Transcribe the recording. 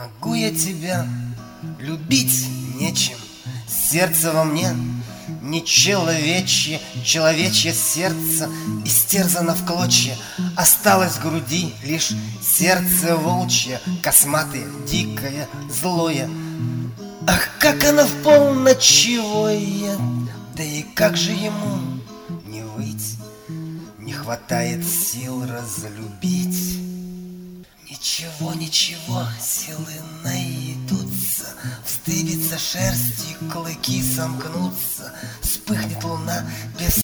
Могу я тебя любить нечем, сердце во мне не человечье, человечье сердце истерзано в клочья, осталось в груди лишь сердце волчье, косматое, дикое, злое. Ах, как оно в полночь воет, да и как же ему не выть, не хватает сил разлюбить. Ничего, ничего, силы найдутся, вздыбится шерсть и клыки сомкнутся, вспыхнет луна без